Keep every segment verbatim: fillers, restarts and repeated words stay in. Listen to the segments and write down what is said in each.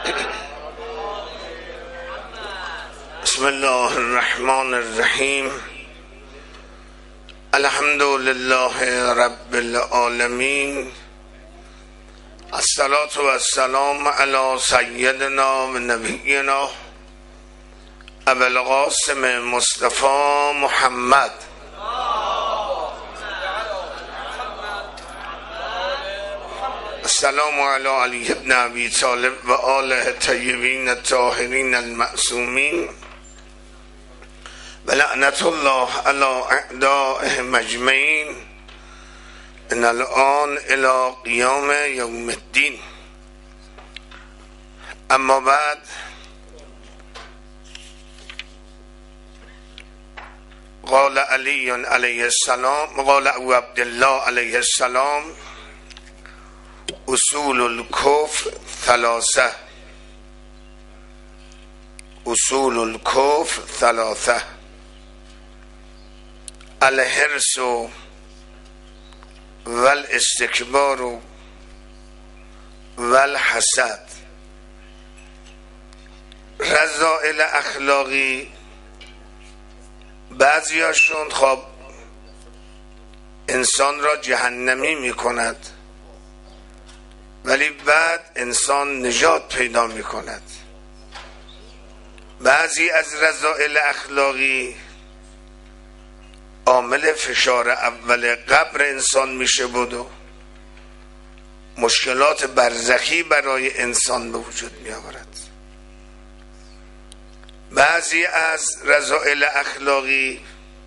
بسم الله الرحمن الرحیم. الحمد لله رب العالمین. الصلاة و السلام علی سیدنا و نبینا ابو القاسم مصطفی محمد السلام علی علی ابن ابی طالب و آله الطیبین الطاهرین المعصومین و لعنت الله علی اعدائهم اجمعین ان الان الى قیام یوم الدین. اما بعد، قال علی علیه السلام، قال ابو عبدالله علیه السلام: اصول الکفر ثلاثه. اصول الکفر ثلاثه: الحرص والاستکبار والحسد. رذائل اخلاقی بعضیاشون خب انسان را جهنمی می کند، ولی بعد انسان نجات پیدا می کند. بعضی از رذائل اخلاقی عامل فشار اول قبر انسان میشه بود و مشکلات برزخی برای انسان به وجود می آورد. بعضی از رذائل اخلاقی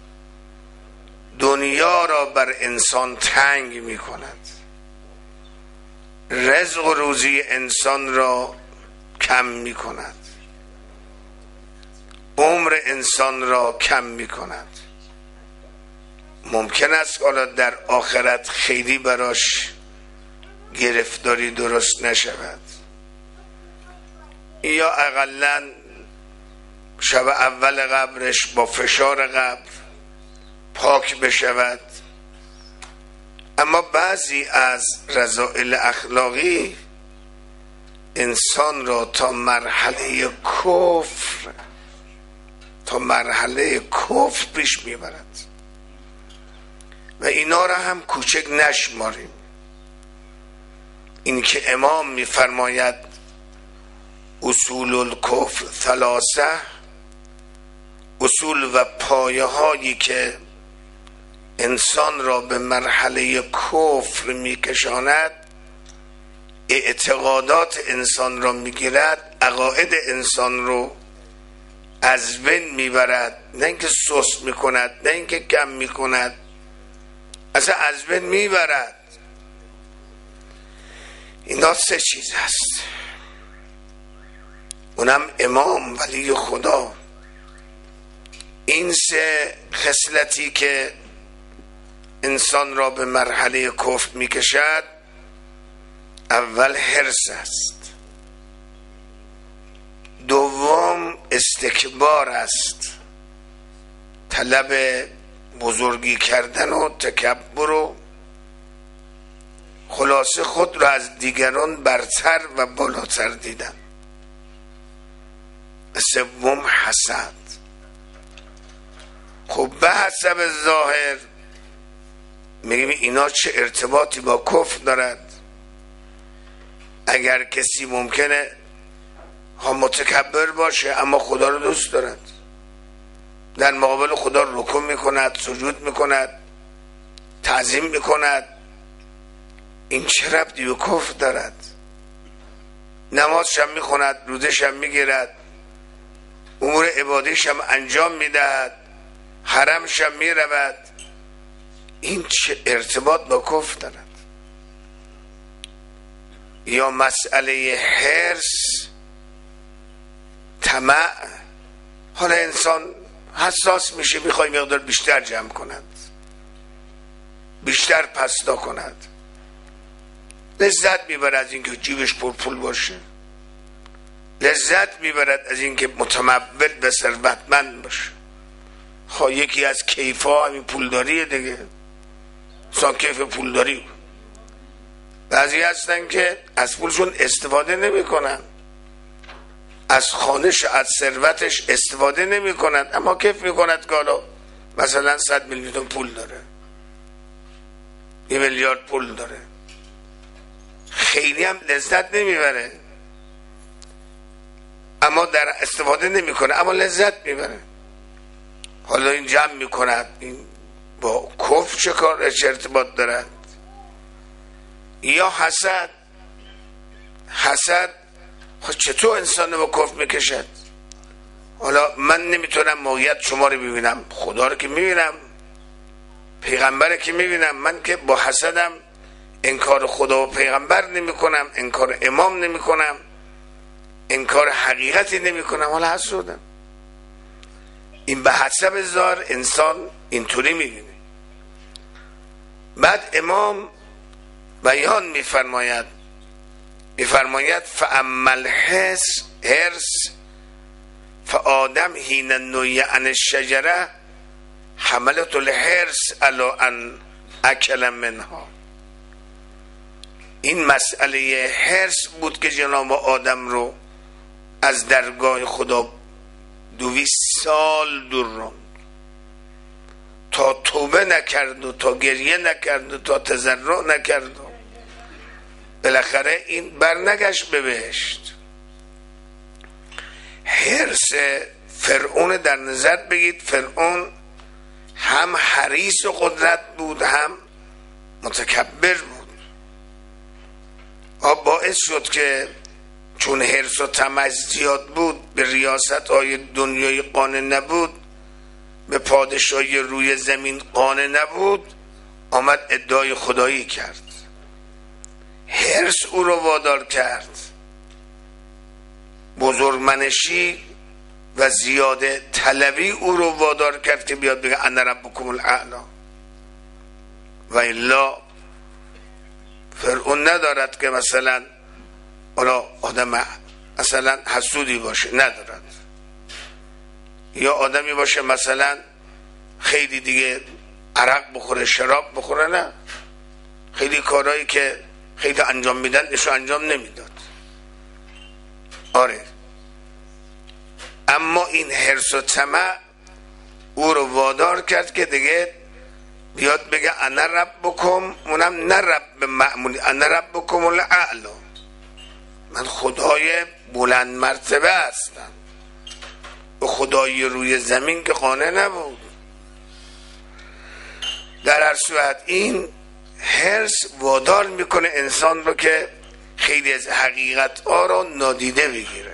دنیا را بر انسان تنگ می کند، رزق و روزی انسان را کم می کند، عمر انسان را کم می کند. ممکن است حالا در آخرت خیلی براش گرفتاری درست نشود، یا اقلاً شب اول قبرش با فشار قبر پاک بشود. اما بعضی از رذائل اخلاقی انسان را تا مرحله کفر تا مرحله کفر پیش میبرد و اینا را هم کوچک نشماریم. این که امام میفرماید اصول الکفر ثلاثه، اصول و پایه هایی که انسان را به مرحله کفر میکشاند، اعتقادات انسان را میگیرد، عقاید انسان رو از بین میبرد، نه اینکه سست میکند، نه اینکه کم میکند، اصلا از بین میبرد. اینا سه چیز هست. اونم امام ولی خدا. این سه خصلتی که انسان را به مرحله کفر میکشد، اول حرص است، دوم استکبار است، طلب بزرگی کردن و تکبر و خلاصه خود را از دیگران برتر و بالاتر دیدن. سوم حسد. خب به حسب ظاهر میگیم اینا چه ارتباطی با کفر دارد؟ اگر کسی ممکنه ها متکبر باشه اما خدا رو دوست دارد، در مقابل خدا رکوع میکند، سجود میکند، تعظیم میکند، این چه ربطی به کفر دارد؟ نمازش هم میخوند، روزش هم میگیرد، امور عبادیش هم انجام میدهد، حرمش هم میرود، این چه ارتباط با کفر دارد؟ یا مسئله حرص، طمع. حالا انسان حساس میشه، میخوای مقدار بیشتر جمع کند، بیشتر پستا کند، لذت میبرد از اینکه جیبش پر پول باشه، لذت میبرد از اینکه متمول به ثروتمند باشه. خب یکی از کیفا همین پولداریه دیگه، سان کیف پولداری. بعضی هستن که از پولشون استفاده نمی کنن، از خانش از ثروتش استفاده نمی کند، اما کیف می کند که حالا مثلا صد میلیون پول داره، یه میلیارد پول داره، خیلی هم لذت نمیبره، اما در استفاده نمی کنه اما لذت میبره. حالا این جمع می کند، این با کفر چه کار چه ارتباط دارد؟ یا حسد. حسد خب چطور انسان با کفر میکشد؟ حالا من نمیتونم موقعیت شما رو ببینم، خدا رو که میبینم، پیغمبر که میبینم، من که با حسدم انکار خدا و پیغمبر نمی کنم، انکار امام نمی کنم، انکار حقیقتی نمی کنم، حالا حسودم. این به حسب ظاهر انسان اینطوری میبینه. بعد امام بیان میفرماید میفرماید فاما الحرص حرص فآدم حین نهی عن الشجره حملت الحرص علی ان اکل منها. این مسئله حرص بود که جناب آدم رو از درگاه خدا دویست سال دور راند، تا توبه نکرد و تا گریه نکرد و تا تضرع نکرد و بالاخره این برنگشت به بهشت. حرص فرعون در نظر بگید، فرعون هم حریص و قدرت بود هم متکبر بود. آب باعث شد که چون حرص و طمع زیاد بود به ریاست های دنیای قانع نبود، به پادشاهی روی زمین قانع نبود، آمد ادعای خدایی کرد. حرص او رو وادار کرد، بزرگمنشی و زیاده طلبی او رو وادار کرد که بیاد بگه انا ربکم الاعلی. و الا فرعون ندارد که مثلا حالا آدم مثلا حسودی باشه، ندارد، یا آدمی باشه مثلا خیلی دیگه عرق بخوره شراب بخوره، نه، خیلی کارهایی که خیلی انجام میدن نشو انجام نمیداد. آره، اما این حرص و طمع او رو وادار کرد که دیگه بیاد بگه انا ربکم، اونم نه رب معمولی، انا ربکم الاعلی، من خدای بلند مرتبه هستم. به خدای روی زمین که قانع نبود. در هر صورت این حرص وادار میکنه انسان رو که خیلی از حقیقت ها رو نادیده بگیره.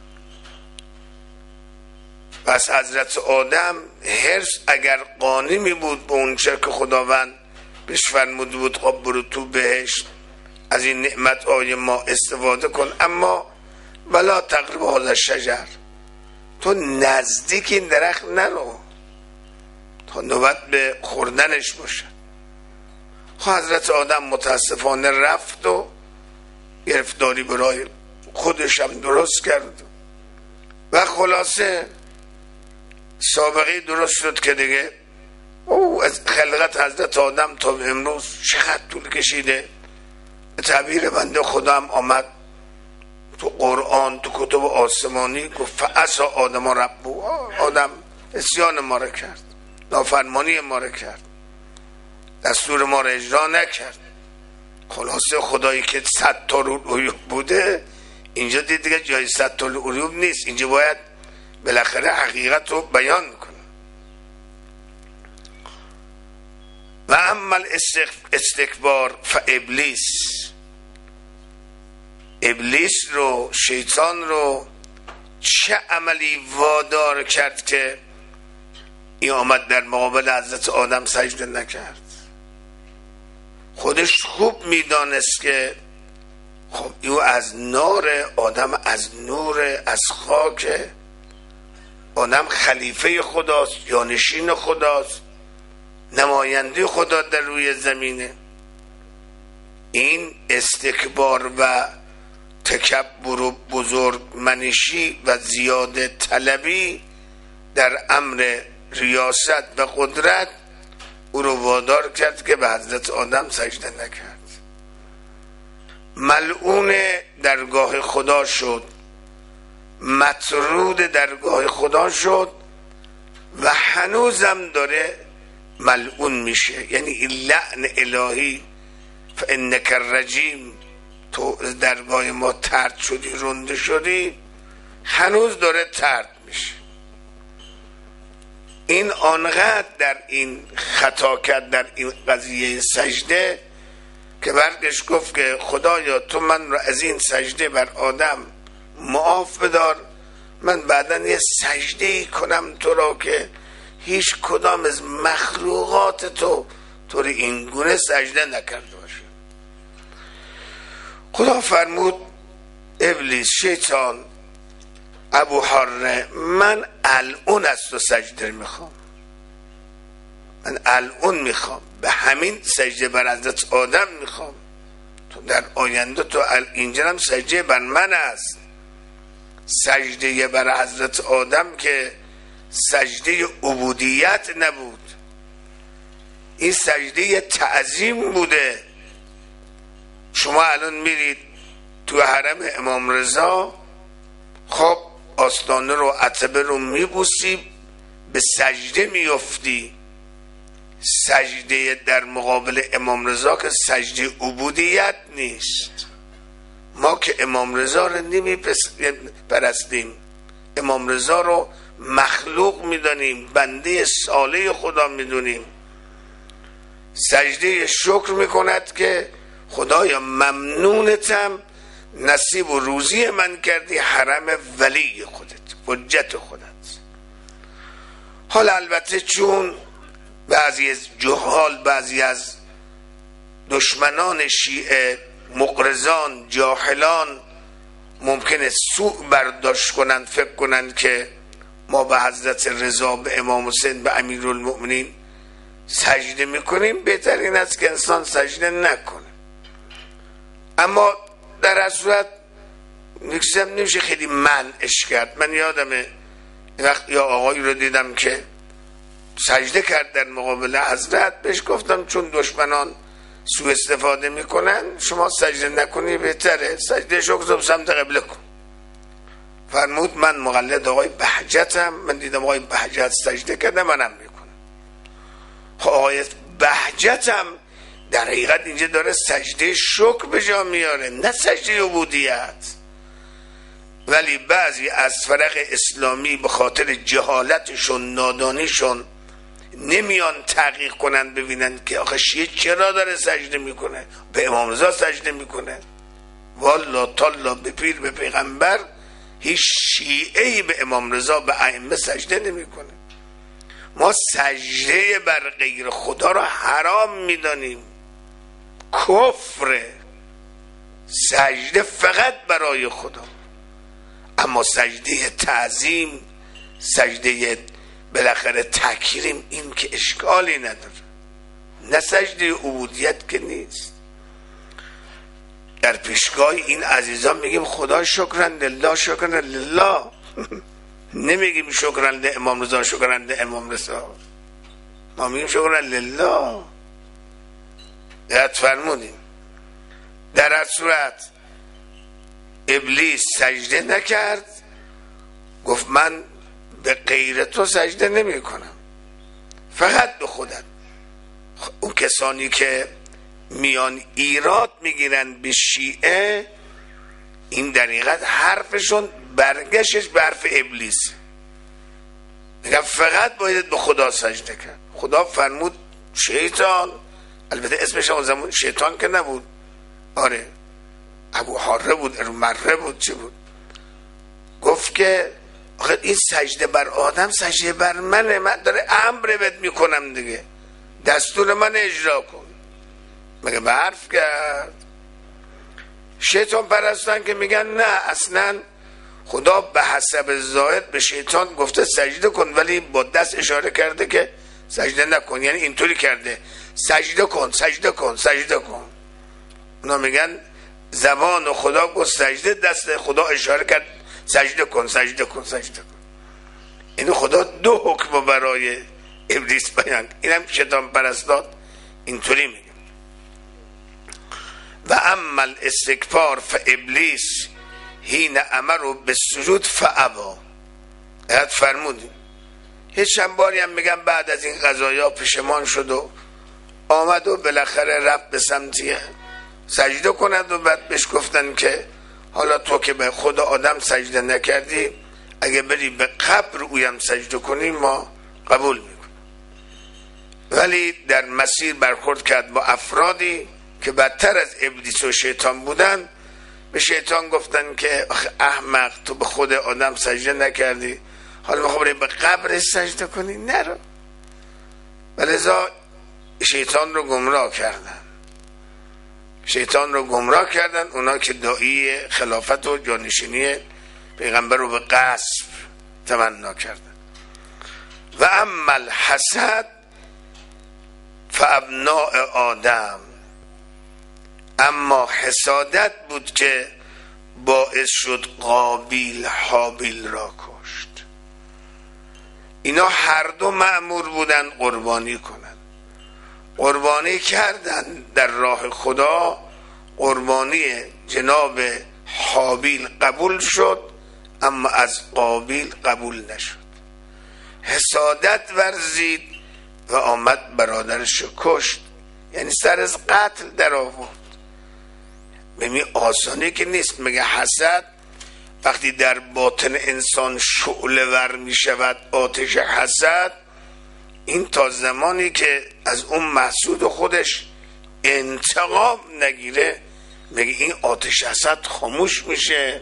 پس حضرت آدم حرص اگر قانع می بود به اون چه که خداوند بهش فرموده بود خب برو تو بهشت از این نعمت های ما استفاده کن، اما ولا تقرب هذا الشجر، تو نزدیک این درخت نرو تا نوبت به خوردنش باشه. خب حضرت آدم متاسفانه رفت و گرفتاری برای خودش هم درست کرد و خلاصه سابقه درست شد که دیگه او از خلقت حضرت آدم تا امروز چقدر طول کشیده. به تعبیر بنده خدا هم آمد تو قرآن تو کتب آسمانی گفت فعصی آدم ربه، آدم عصیان ما را کرد، نافرمانی ما را کرد، دستور ما را اجرا نکرد. خلاصه خدایی که صد تا العیوب بوده اینجا دید دیگه جای صد تا العیوب نیست، اینجا باید بالاخره حقیقت رو بیان کنه. و اما استکبار فابلیس، ابلیس رو، شیطان رو چه عملی وادار کرد که این آمد در مقابل حضرت آدم سجده نکرد؟ خودش خوب میدانست که خب او از نار، آدم از نور، از خاک، آدم خلیفه خداست، جانشین خداست، نماینده خدا در روی زمینه. این استکبار و تکبر و بزرگمنشی و زیاده طلبی در امر ریاست و قدرت او رو وادار کرد که به حضرت آدم سجده مطرود درگاه خدا شد و هنوزم داره ملعون میشه. یعنی این لعن الهی فانک الرجیم، تو درگاه ما طرد شدی، رنده شدی، هنوز داره طرد میشه. این آنقدر در این خطا کرد در این قضیه سجده که برگشت گفت که خدایا تو من را از این سجده بر آدم معاف بدار، من بعداً یه سجده ای کنم تو را که هیچ کدام از مخلوقات تو طوری این گونه سجده نکرده باشه. خدا فرمود ابلیس، شیطان، ابو حره، من الان از تو سجده میخوام، من الان میخوام، به همین سجده بر حضرت آدم میخوام. تو در آینده تو اینجا هم سجده بر من است. سجده بر حضرت آدم که سجده عبودیت نبود، این سجده تعظیم بوده. شما الان میرید تو حرم امام رضا، خب آستانه رو، عتبه رو میبوسی، به سجده میفتی. سجده در مقابل امام رضا که سجده عبودیت نیست. ما که امام رضا رو نمیپرستیم، امام رضا رو مخلوق میدانیم، بنده صالح خدا میدونیم. سجده شکر میکند که خدایا ممنونتم، نصیب و روزی من کردی حرم ولی خودت، حجت خودت. حالا البته چون بعضی از جهال، بعضی از دشمنان شیعه، مقرزان، جاهلان ممکنه سوء برداشت کنند، فکر کنند که ما به حضرت رضا، به امام حسین، به امیرالمؤمنین سجده میکنیم، بهتر این است که انسان سجده نکنه. اما در هر صورت میگم نمیشه خیلی منعش کرد. من یادمه وقت یا آقایی رو دیدم که سجده کرد در مقابل حضرت، بهش گفتم چون دشمنان سوء استفاده میکنن شما سجده نکنی بهتره، سجده شکر سمت قبله کن. فرمود من مقلد آقای بهجتم، من دیدم آقای بهجت سجده کرده، منم میکنم. آقای بهجتم در حقیقت اینجا داره سجده شکر به جا میاره، نه سجده عبودیت. ولی بعضی از فرق اسلامی به خاطر جهالتشون، نادانیشون نمیان تحقیق کنن ببینن که آخه شیعه چرا داره سجده میکنه، به امام رضا سجده میکنه. والله تالا به پیر به پیغمبر هیچ شیعه‌ای به امام رضا، به ائمه سجده نمیکنه. ما سجده بر غیر خدا را حرام میدانیم، کفره. سجده فقط برای خدا. اما سجده تعظیم، سجده بالاخره تکریم، این که اشکالی نداره، نه سجده عبودیت که نیست. در پیشگاه این عزیزان میگیم خدا شکرن لله، شکرن لله. نمیگیم شکرن له امام رضا، شکرن له امام رضا، ما میگیم شکرن لله. یاد فرمودیم. در هر صورت ابلیس سجده نکرد، گفت من به غیر تو سجده نمی کنم، فقط به خودت. اون کسانی که میان ایراد میگیرن به شیعه، این در حقیقت حرفشون برگشتش به حرف ابلیس. میگن فقط باید به خدا سجده کرد. خدا فرمود شیطان، البته اسمش اون زمان شیطان که نبود، آره ابو حره بود، مره بود، چی بود، گفت که آخه این سجده بر آدم سجده بر منه، من داره امر بهت میکنم دیگه، دستور من اجرا کن. مگه به حرف کرد؟ شیطان پرستان که میگن نه اصلا خدا به حسب ظاهر به شیطان گفته سجده کن، ولی با دست اشاره کرده که سجده نکن، یعنی اینطوری کرده سجده کن سجده کن سجده کن. اونا میگن زبان خدا گفت سجده، دست خدا اشاره کرد سجده کن سجده کن سجده کن. اینو خدا دو حکم برای ابلیس بیان. اینم شیطان پرستان اینطوری میگه. و اما الاستکبار فابلیس حین امر به سجود فابا. یاد فرمودیم هیچ چند باری هم میگم بعد از این قضایا پشیمان شد و آمد و بالاخره رفت به سمتی سجده کند و بعد بهش گفتن که حالا تو که به خدا آدم سجده نکردی، اگه بری به قبر اویم سجده کنی ما قبول میکنیم. ولی در مسیر برخورد کرد با افرادی که بدتر از ابلیس و شیطان بودن. به شیطان گفتن که آخه احمق، تو به خود آدم سجده نکردی، حالا میخوای به قبر سجده کنی؟ نرو. ولذا شیطان رو گمراه کردن شیطان رو گمراه کردن اونا که داعی خلافت و جانشینی پیغمبر رو به غصب تمنا کردن. و اما الحسد فابناء آدم، اما حسادت بود که باعث شد قابیل حابیل را کشت. اینا هر دو مأمور بودن قربانی کنن، قربانی کردن در راه خدا. قربانی جناب حابیل قبول شد اما از قابیل قبول نشد. حسادت ورزید و آمد برادرش کشت، یعنی سر از قتل در آورد. ببین آسانی که نیست. میگه حسد وقتی در باطن انسان شعله ور می شود، آتش حسد، این تا زمانی که از اون محسود خودش انتقام نگیره، میگه این آتش حسد خاموش میشه.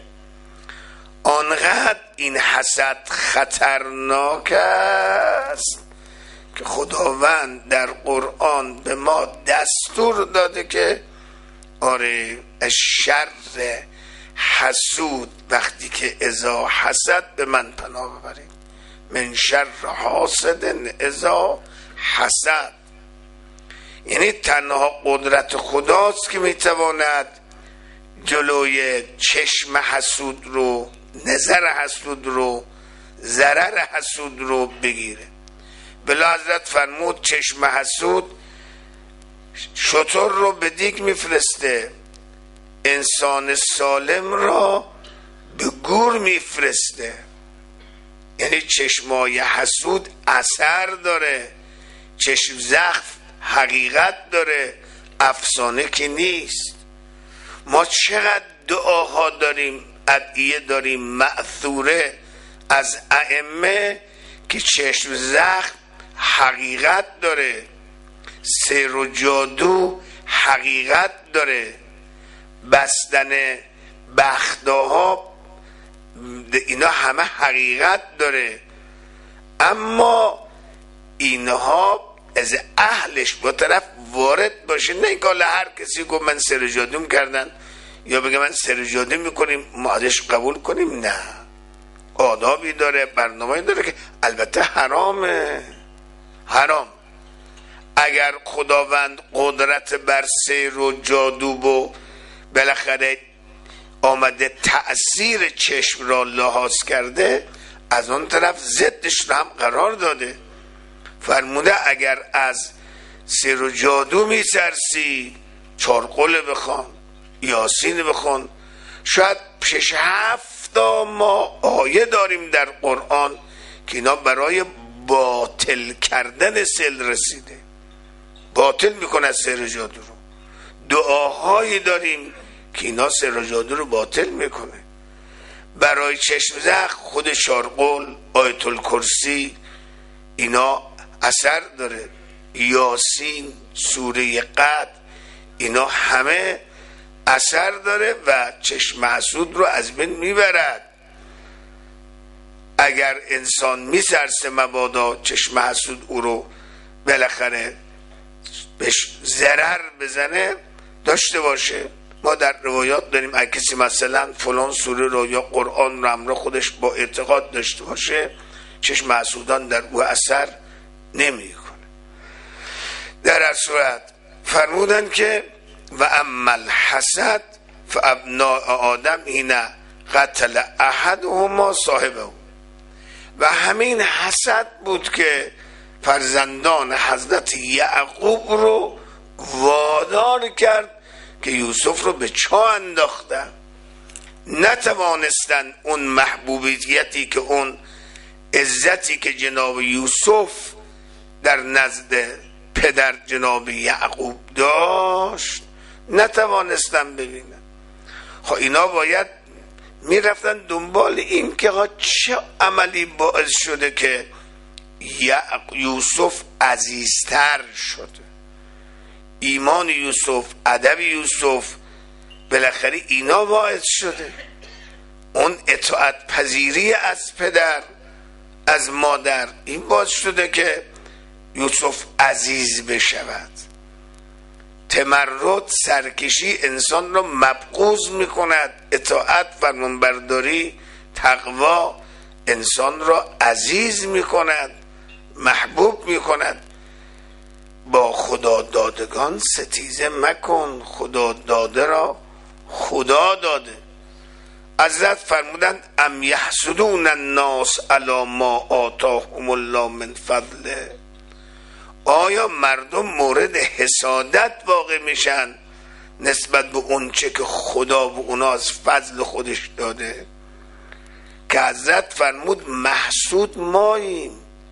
آنقدر این حسد خطرناک است که خداوند در قرآن به ما دستور داده که آره شر حسود وقتی که اذا حسد به من پناه ببرید، من شر حاسد اذا حسد. یعنی تنها قدرت خداست که میتواند جلوی چشم حسود رو، نظر حسود رو، ضرر حسود رو بگیره. بلا حضرت فرمود چشم حسود شتر رو به دیگ میفرسته، انسان سالم را به گور میفرسته. یعنی چشمای حسود اثر داره، چشم زخم حقیقت داره، افسانه که نیست. ما چقدر دعاها داریم، ادعیه داریم مأثوره از ائمه که چشم زخم حقیقت داره، سحر و جادو حقیقت داره، بستن بختها اینا همه حقیقت داره. اما اینها از اهلش با طرف وارد باشه، نه اینکه هر کسی گفت من سحر جادو میکردن یا بگه من سحر جادو میکنیم ما ازش قبول کنیم. نه، آدابی داره، برنامه‌ای داره که البته حرامه. حرام. اگر خداوند قدرت بر سحر و جادو و بالاخره آمده تأثیر چشم را لحاظ کرده، از اون طرف ضدش را هم قرار داده. فرموده اگر از سحر و جادو میترسی چارقل بخوان، یاسین بخوان. شاید شش هفت ما آیه داریم در قرآن که اینا برای باطل کردن سحر رسیده، باطل میکنه سحر و جادو رو. دعاهایی داریم که اینا سحر و جادو رو باطل میکنه. برای چشم زخم خود چارقل، آیت الکرسی اینا اثر داره، یاسین، سوره قد اینا همه اثر داره و چشم حسود رو از بین میبرد. اگر انسان میترسه مبادا چشم حسود او رو بالاخره بهش ضرر بزنه، داشته باشه. ما در روایات داریم اگه کسی مثلا فلان سوره رو یا قرآن رو همراه خودش با اعتقاد داشته باشه، چشم حسودان در او اثر نمی کنه. در هر صورت فرمودن که و اما الحسد فابناء آدم اینا قتل احدهما صاحبه. و همین حسد بود که فرزندان حضرت یعقوب رو وادار کرد که یوسف رو به چاه انداختن. نتوانستن اون محبوبیتی که اون عزتی که جناب یوسف در نزد پدر جناب یعقوب داشت نتوانستن ببینن. خب اینا باید میرفتن دنبال این که چه عملی باعث شده که یوسف عزیزتر شده، ایمان یوسف، ادب یوسف، بالاخره اینا باعث شده. اون اطاعت پذیری از پدر از مادر این باعث شده که یوسف عزیز بشود. تمرد، سرکشی انسان رو مبغوض میکند، اطاعت، فرمانبرداری، تقوا انسان را عزیز میکند، محبوب میکند. با خدا دادگان ستیزه مکن، خدا داده را خدا داده. حضرت فرمودند ام یحسدون الناس علی ما آتاهم الله من فضله. آیا مردم مورد حسادت واقع میشن نسبت به اون چه که خدا به اونا از فضل خودش داده؟ که حضرت فرمود محسود ماییم،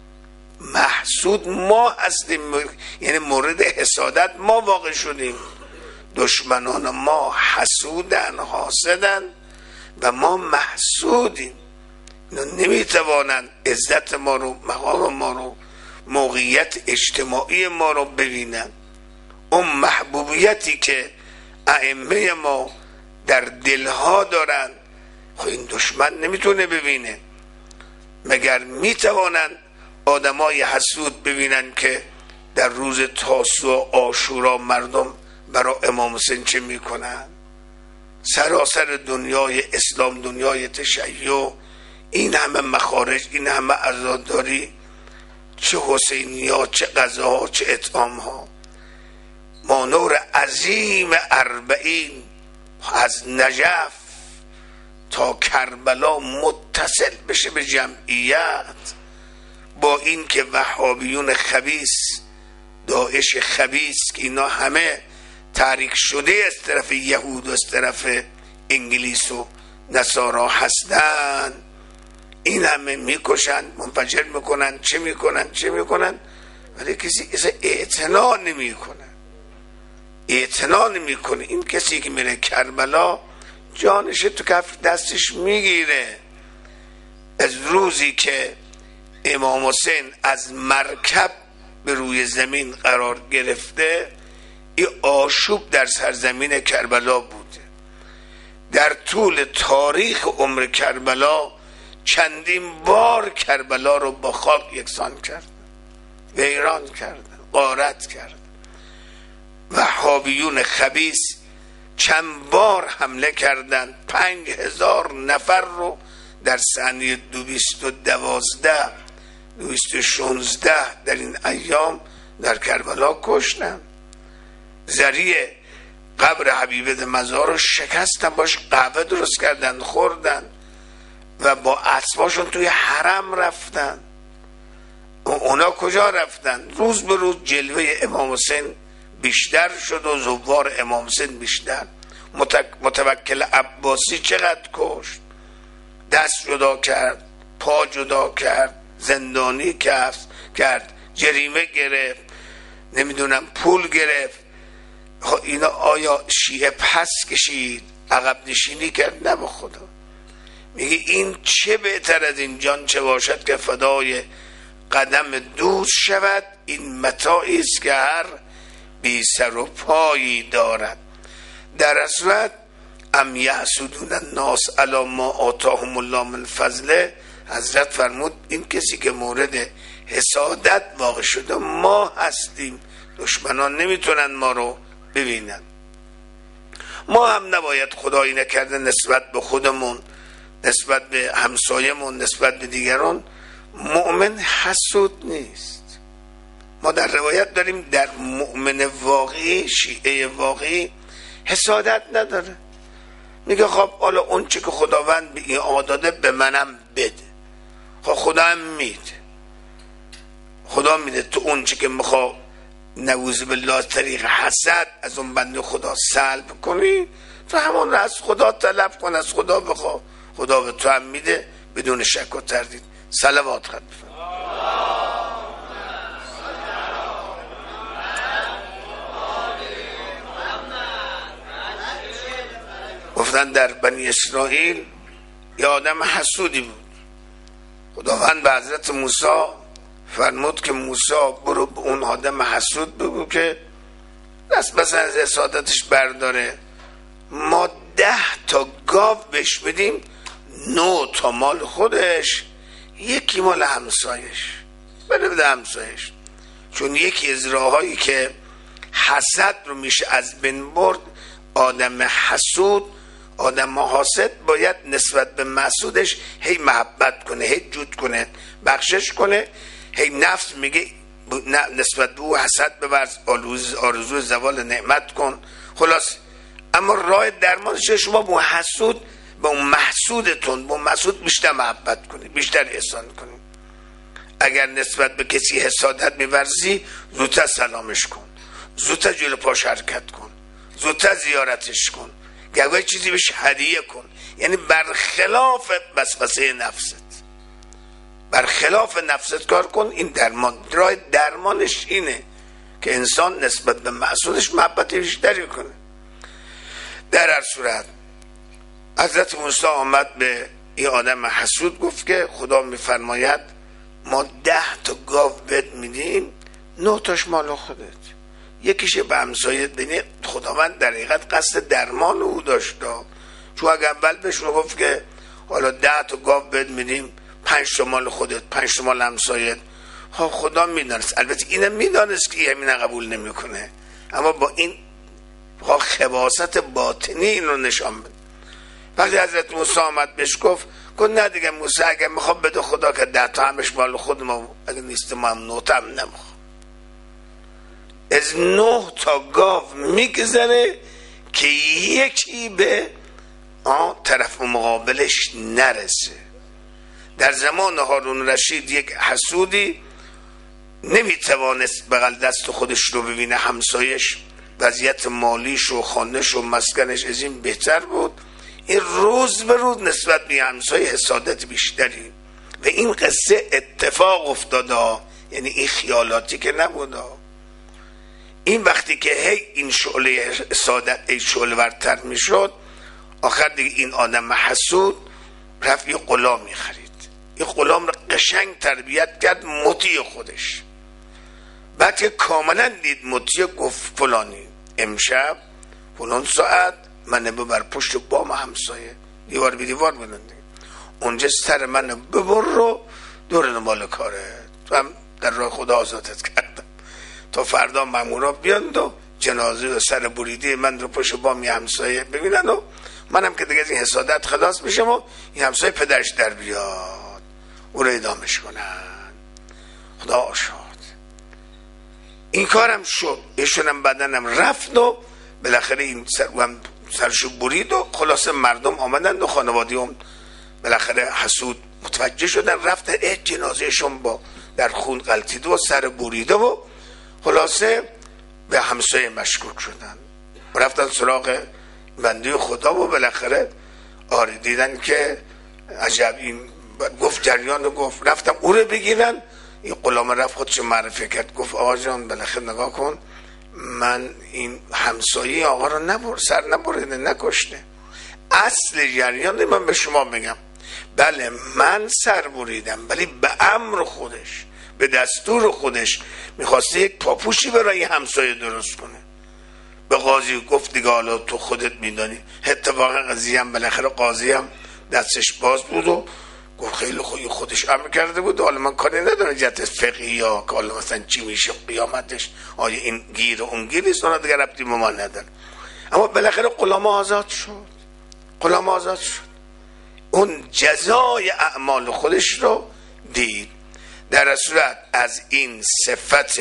محسود ما هستیم، یعنی مورد حسادت ما واقع شدیم. دشمنان ما حسودن، حاسدن و ما محسودیم. اینا نمیتوانند عزت ما رو، مقام ما رو، موقعیت اجتماعی ما رو ببینن. اون محبوبیتی که ائمه ما در دلها دارن خب این دشمن نمیتونه ببینه. مگر میتوانن آدمای حسود ببینن که در روز تاسوع و عاشورا مردم برای امام حسین چه میکنن؟ سراسر دنیای اسلام، دنیای تشیع، این همه مخارج، این همه عزاداری، چه حسینی ها، چه غذاها، چه اطعام ها. مانور عظیم اربعین از نجف تا کربلا متصل بشه به جمعیت، با این که وهابیون خبیث، داعش خبیث که اینا همه تحریک شده از طرف یهود و از طرف انگلیس و نصارا هستن، این همه میکشن، منفجر میکنن، چه میکنن چه میکنن ولی کسی اعتنا نمیکنه، اعتنا نمیکنه. این کسی که میره کربلا جانش تو کف دستش میگیره. از روزی که امام حسین از مرکب به روی زمین قرار گرفته، این آشوب در سرزمین کربلا بوده. در طول تاریخ عمر کربلا چندین بار کربلا رو با خاک یکسان کردن، ویران کردن، غارت کردن. وهابیون خبیث چند بار حمله کردن، پنج هزار نفر رو در سنه دویست و دوازده دویست و شونزده در این ایام در کربلا کشتن. ذریع قبر حبیب مزار رو شکستن، باش قهوه درست کردن خوردن و با اسباشون توی حرم رفتن. اونا کجا رفتن؟ روز به روز جلوه امام حسین بیشتر شد و زوار امام حسین بیشتر. متوکل عباسی چقدر کشت، دست جدا کرد، پا جدا کرد، زندانی کرد، جریمه گرفت، نمیدونم پول گرفت. خب اینا آیا شیعه پس کشید، عقب نشینی کرد؟ نه به خدا. میگه این چه بهتر از این جان چه باشد که فدای قدم دوست شود، این متاعی است که هر بی سر و پایی دارد. در اصل ام یحسدون الناس علی ما آتاهم الله من فضله، حضرت فرمود این کسی که مورد حسادت واقع شده ما هستیم. دشمنان نمیتونن ما رو ببینن. ما هم نباید خدایی نکرده نسبت به خودمون، نسبت به همسایمون، نسبت به دیگران مؤمن حسود نیست. ما در روایت داریم در مؤمن واقعی، شیعه واقعی حسادت نداره. میگه خب حالا اون چی که خداوند به این آداده به منم بده. خب خدا هم میده، خدا میده. تو اون چی که میخوا نعوذ بالله طریق حسد از اون بنده خدا سلب کنی، تو همون رو از خدا طلب کن، از خدا بخوا، خدا به تو هم میده بدون شک و تردید. صلوات خط بفرمایید. گفتن در بنی اسرائیل یه آدم حسودی بود. خداوند به حضرت موسی فرمود که موسی برو به اون آدم حسود بگو که دست بس از حسادتش برداره، ما ده تا گاو بهش بدیم، نو تا مال خودش، یکی مال همسایش، بده بده همسایش. چون یکی از راهایی که حسد رو میشه از بین برد، آدم حسود، آدم حاسد باید نسبت به محسودش هی محبت کنه، هی جود کنه، بخشش کنه. هی نفس میگه نسبت به او حسد بورز، آرزو زوال نعمت کن. خلاص اما راه درمانش شما با حسود، با اون محسودتون، با محسود بیشتر محبت کنید، بیشتر احسان کنید. اگر نسبت به کسی حسادت میورزی، زودتر سلامش کن، زودتر جلو پاش حرکت کن، زودتر زیارتش کن، گاهی چیزی بهش هدیه کن. یعنی برخلاف وسوسه نفست، برخلاف نفست کار کن. این درمان، راه درمانش اینه که انسان نسبت به محسودش محبت بیشتری کنه. در هر صورت حضرت موسی آمد به این آدم حسود گفت که خدا میفرماید ما ده تا گاو بهت میدیم، نه تاش مال خودت، یکیشه به همسایت بدی. خداوند در حقیقت قصد درمان او داشت، چون اگر اول بهشون گفت که حالا ده تا گاو بهت میدیم، پنج تا مال خودت، پنج تا مال همسایت، ها خدا میدانست، البته اینم میدانست که همین قبول نمیکنه، اما با این خباثت باطنی این رو نشان بده. وقتی حضرت موسی آمد بهش گفت گفت نه دیگه موسی، اگر میخواد بده خدا که ده تا همش مال خود ما، اگر نیست ما هم نه تا هم نمیخواد. از نه تا گاو میگذره که یکی به آن طرف مقابلش نرسه. در زمان هارون رشید یک حسودی نمیتوانست بغل دست خودش رو ببینه، همسایش وضعیت مالیش و خانش و مسکنش از این بهتر بود. این روز به روز نسبت به همسایه حسادت بیشتری و این قصه اتفاق افتاده، یعنی این خیالاتی که نبوده. این وقتی که هی این شعله حسادت این شعله ورتر میشد، آخر دیگه این آدم حسود رفت یه غلامی خرید، این غلام رو قشنگ تربیت کرد مطیع خودش. بعد که کاملا دید مطیع، گفت فلانی امشب فلان ساعت من ببر پشت بام همسایه، دیوار بی دیوار بلنده، اونجا سر من ببر رو دور دنبال کاره، تو هم در راه خدا آزادت کردم تا فردا مامورا بیاند و جنازه و سر بریده من رو پشت بام همسایه ببینن و منم که دیگه از این حسادت خلاص میشم و این همسایه پدرش در بیاد او رو ادامش کنن. خدا شد این کارم شد، ایشونم بدنم رفت و بالاخره این سر هم سرشو برید و خلاصه مردم آمدند و خانوادی هم بالاخره حسود متوجه شدن، رفتن اه جنازهشون با در خون غلطیده و سر بریده و خلاصه به همسایه مشکوک شدن، رفتن سراغ بنده خدا و بالاخره آره دیدن که عجب این گفت جریان رو گفت، رفتم او رو بگیرن. این غلام رفت خودش معرفی کرد، گفت آقا جان بالاخره نگاه کن، من این همسایه آقا رو نبر سر نبریده نکشته، اصل جریان من به شما بگم، بله من سر بریدم ولی به امر خودش، به دستور خودش میخواسته یک پاپوشی برای همسایه درست کنه. به قاضی گفت دیگه حالا تو خودت میدانی. اتفاقا قضیه هم بالاخره قاضی هم دستش باز بود و گفت خیلی خوبی خودش امر کرده بود، حالا من کاری ندارم جهت فقهی یا که حالا مثلا چی میشه قیامتش، آیا این گیر و اون گیریست، اونا دیگه ربطی به ما نداره. اما بالاخره غلام آزاد شد، غلام آزاد شد، اون جزای اعمال خودش رو دید. در صورت از این صفت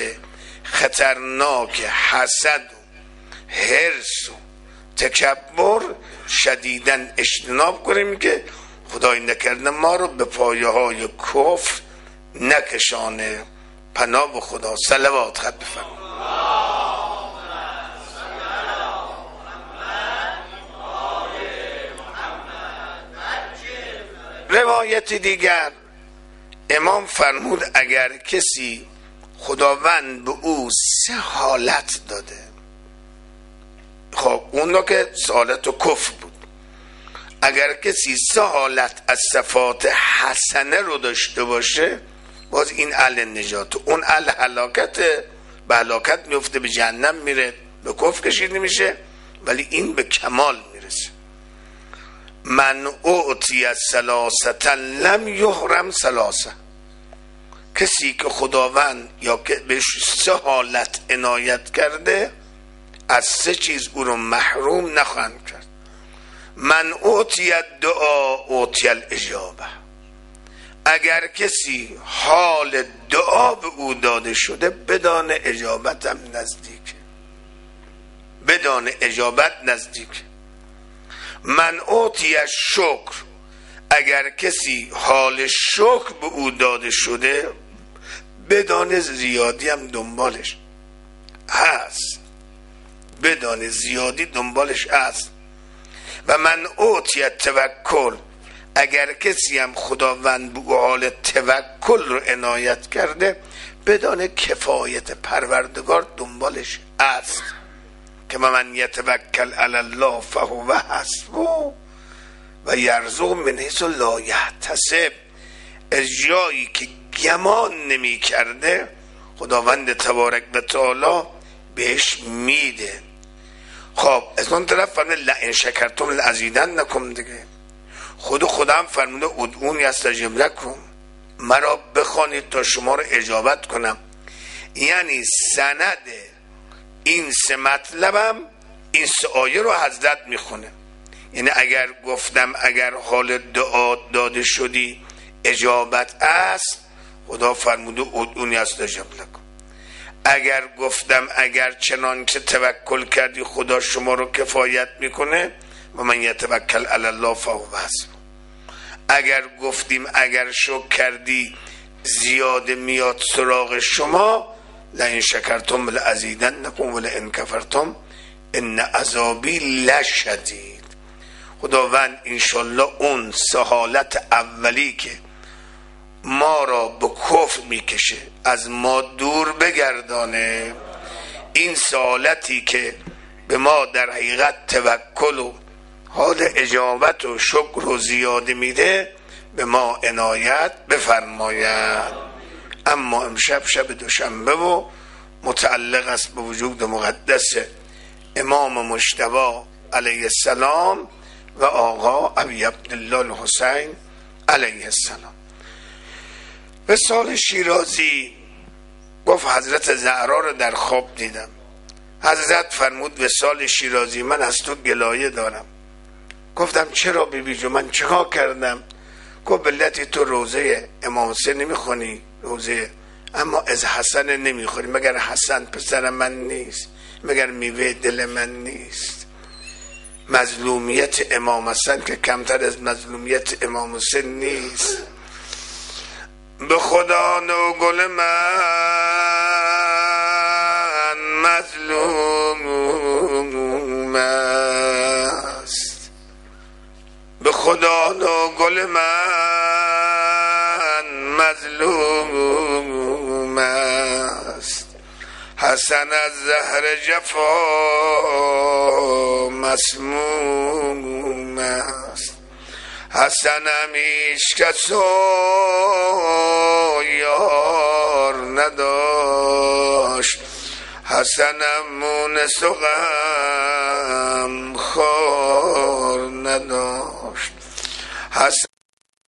خطرناک حسد و حرص و تکبر شدیداً اجتناب کنیم که خدای نکرده ما رو به پایه های کفر نکشانه. پناه به خدا. صلوات خط بفرمایید. روایت دیگر امام فرمود اگر کسی خداوند به او سه حالت داده، خب اون رو که حالت و کفر بود، اگر کسی سه حالت از صفات حسنه رو داشته باشه باز این اهل نجات، اون اهل هلاکت، به هلاکت میفته، به جهنم میره، به کفر کشیده میشه، ولی این به کمال میرسه. من اعطی ثلاثه لم یحرم ثلاثه، کسی که خداوند یا که بهش سه حالت عنایت کرده از سه چیز او رو محروم نخواهند کرد. من اعطی دعا اعطی الاجابه، اگر کسی حال دعا به او داده شده بدان اجابت هم نزدیک، بدان اجابت نزدیک. من اعطی شکر، اگر کسی حال شکر به او داده شده بدان زیادی هم دنبالش هست، بدان زیادی دنبالش هست. و من اعطی توکل، اگر کسی هم خداوند به او حال توکل رو عنایت کرده بدان کفایت پروردگار دنبالش هست، که من یتوکل علی الله فهو حسبه و یرزق من حیث لا یحتسب، از جایی که گمان نمی کرده خداوند تبارک و تعالی بهش میده. خب از اون طرف فرمود لئن شکرتم لازیدنکم، دیگه خود خودم فرموده ادعونی استجب لکم، مرا بخوانید تا شما رو اجابت کنم. یعنی سند این سه مطلبم این سه آیه رو حضرت میخونه. یعنی اگر گفتم اگر حال دعا داده شدی اجابت است، خدا فرموده ادعونی استجب لکم. اگر گفتم اگر چنان که توکل کردی خدا شما رو کفایت میکنه، و من یتوکل علی الله فهو حسبه. اگر گفتیم اگر شکر کردی زیاده میاد سراغ شما، لئن شکرتم لازیدنکم ولئن کفرتم ان عذابی لشدید. خداوند انشالله اون سه حالت اولی که ما را به کفر میکشه از ما دور بگردانه، این سه حالتی که به ما در حقیقت توکل و حال اجابت و شکر و زیاده میده به ما عنایت بفرماید. اما امشب شب دوشنبه و متعلق است به وجود مقدس امام مجتبی علیه السلام و آقا ابی عبدالله الحسین علیه السلام. وصال شیرازی گفت حضرت زهرا رو در خواب دیدم. حضرت فرمود وصال شیرازی من از تو گلایه دارم. گفتم چرا بی بی جو، من چیکار کردم؟ گفت بلتی تو روزه امام حسین نمیخونی، روزه اما از حسن نمیخوری، مگر حسن پسر من نیست، مگر میوه دل من نیست. مظلومیت امام حسن که کمتر از مظلومیت امام حسین نیست. به خدا نوگل من مظلوم است، به خدا نوگل من مظلوم است. حسن از زهر جفا مسموم است. حسنم هیچ کس و یار نداشت، حسنم مونس و غم خار نداشت. حسن